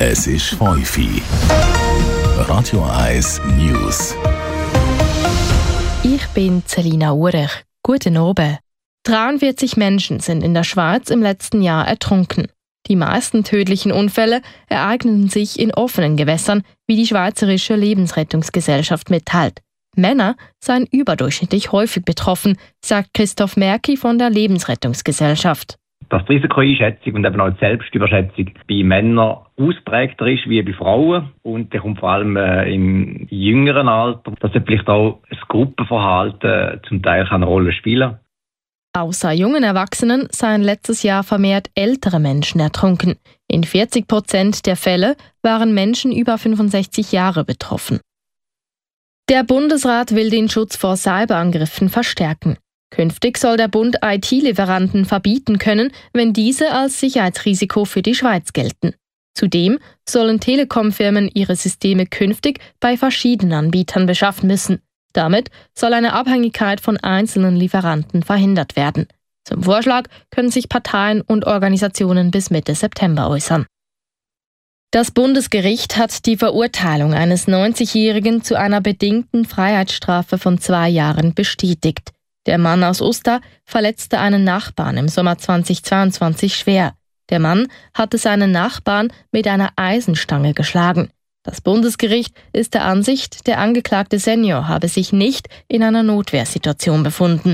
Es ist 5 Uhr. Radio 1 News. Ich bin Selina Urech. Guten Abend. 43 Menschen sind in der Schweiz im letzten Jahr ertrunken. Die meisten tödlichen Unfälle ereigneten sich in offenen Gewässern, wie die Schweizerische Lebensrettungsgesellschaft mitteilt. Männer seien überdurchschnittlich häufig betroffen, sagt Christoph Merki von der Lebensrettungsgesellschaft. Dass die Risikoeinschätzung und eben auch die Selbstüberschätzung bei Männern ausprägter ist wie bei Frauen. Und der kommt vor allem im jüngeren Alter, dass vielleicht auch das Gruppenverhalten zum Teil eine Rolle spielen kann. Außer jungen Erwachsenen seien letztes Jahr vermehrt ältere Menschen ertrunken. In 40% der Fälle waren Menschen über 65 Jahre betroffen. Der Bundesrat will den Schutz vor Cyberangriffen verstärken. Künftig soll der Bund IT-Lieferanten verbieten können, wenn diese als Sicherheitsrisiko für die Schweiz gelten. Zudem sollen Telekom-Firmen ihre Systeme künftig bei verschiedenen Anbietern beschaffen müssen. Damit soll eine Abhängigkeit von einzelnen Lieferanten verhindert werden. Zum Vorschlag können sich Parteien und Organisationen bis Mitte September äußern. Das Bundesgericht hat die Verurteilung eines 90-Jährigen zu einer bedingten Freiheitsstrafe von 2 Jahren bestätigt. Der Mann aus Uster verletzte einen Nachbarn im Sommer 2022 schwer. Der Mann hatte seinen Nachbarn mit einer Eisenstange geschlagen. Das Bundesgericht ist der Ansicht, der angeklagte Senior habe sich nicht in einer Notwehrsituation befunden.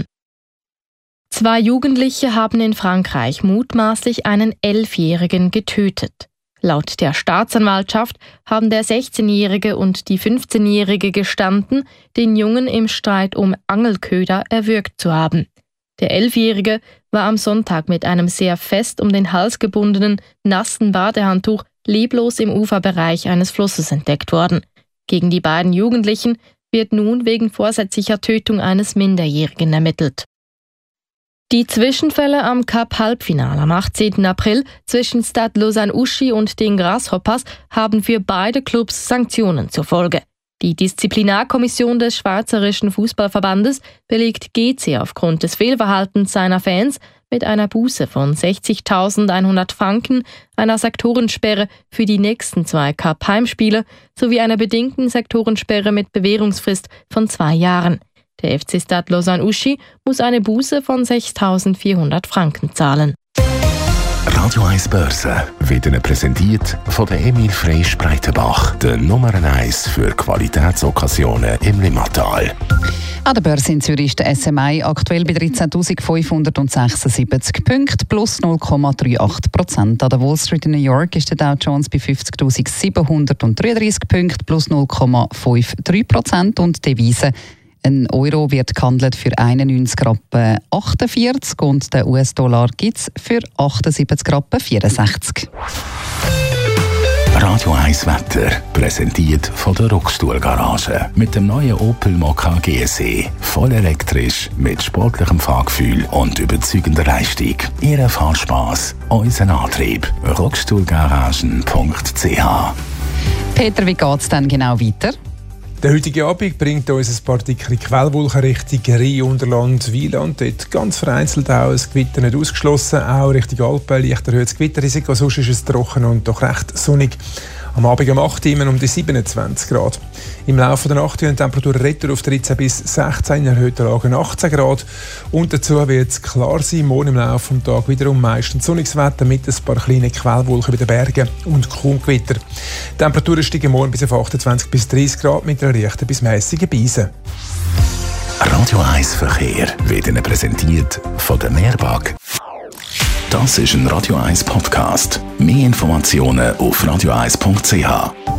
2 Jugendliche haben in Frankreich mutmaßlich einen 11-Jährigen getötet. Laut der Staatsanwaltschaft haben der 16-Jährige und die 15-Jährige gestanden, den Jungen im Streit um Angelköder erwürgt zu haben. Der 11-Jährige war am Sonntag mit einem sehr fest um den Hals gebundenen, nassen Badehandtuch leblos im Uferbereich eines Flusses entdeckt worden. Gegen die beiden Jugendlichen wird nun wegen vorsätzlicher Tötung eines Minderjährigen ermittelt. Die Zwischenfälle am Cup-Halbfinale am 18. April zwischen Stade Lausanne-Uschi und den Grasshoppers haben für beide Clubs Sanktionen zur Folge. Die Disziplinarkommission des Schweizerischen Fußballverbandes belegt GC aufgrund des Fehlverhaltens seiner Fans mit einer Buße von 60.100 Franken, einer Sektorensperre für die nächsten 2 Cup-Heimspiele sowie einer bedingten Sektorensperre mit Bewährungsfrist von 2 Jahren. Der FC Stade Lausanne-Uschi muss eine Buße von 6.400 Franken zahlen. Radio 1 Börse wird Ihnen präsentiert von der Emil Freysch Breitenbach, der Nummer 1 für Qualitätsokkasionen im Limmatal. An der Börse in Zürich ist der SMI aktuell bei 13.576 Punkten plus 0,38%. An der Wall Street in New York ist der Dow Jones bei 50.733 Punkten plus 0,53% und die Devise. Ein Euro wird gehandelt für 91,48 Rappen und der US-Dollar gibt es für 78,64 Rappen. Radio 1 Wetter, präsentiert von der Rockstuhl-Garage. Mit dem neuen Opel Mokka GSE. Voll elektrisch, mit sportlichem Fahrgefühl und überzeugender Leistung. Ihr Fahrspass, unser Antrieb. Rockstuhlgaragen.ch. Peter, wie geht es denn genau weiter? Der heutige Abend bringt uns ein paar dickere Quellwolken Richtung Rheinunterland, Wieland. Dort ganz vereinzelt auch ein Gewitter nicht ausgeschlossen. Auch Richtung Alpen leicht erhöhtes Gewitterrisiko. Sonst ist es trocken und doch recht sonnig. Am Abend um 8 Uhr um die 27 Grad. Im Laufe der Nacht die Temperatur retour auf 13 bis 16, in erhöhten Lagen 18 Grad. Und dazu wird es klar sein, morgen im Laufe des Tages wiederum meistens sonniges Wetter mit ein paar kleinen Quellwolken bei den Bergen und kaum Gewitter. Die Temperaturen steigen morgen bis auf 28 bis 30 Grad mit einer leichten bis mäßigen Brise. Radio 1 Verkehr wird Ihnen präsentiert von der Meerbag. Das ist ein Radio 1 Podcast. Mehr Informationen auf radio1.ch.